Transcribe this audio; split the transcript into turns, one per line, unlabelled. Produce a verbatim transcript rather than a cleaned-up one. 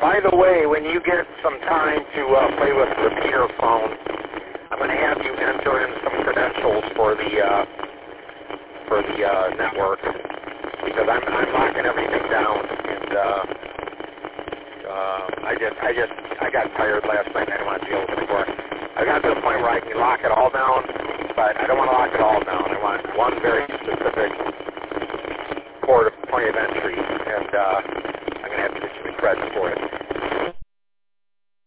by the way, when you get some time to uh, play with the repeater phone, I'm going to have you enter in some credentials for the uh, for the uh, network because I'm I'm locking everything down, and uh, uh, I just I just I got tired last night. And I didn't want to deal with it anymore. I got to the point where I can lock it all down, but I don't want to lock it all down. I want one very specific port of point of entry, and uh, I'm going to have to get you the credit for it.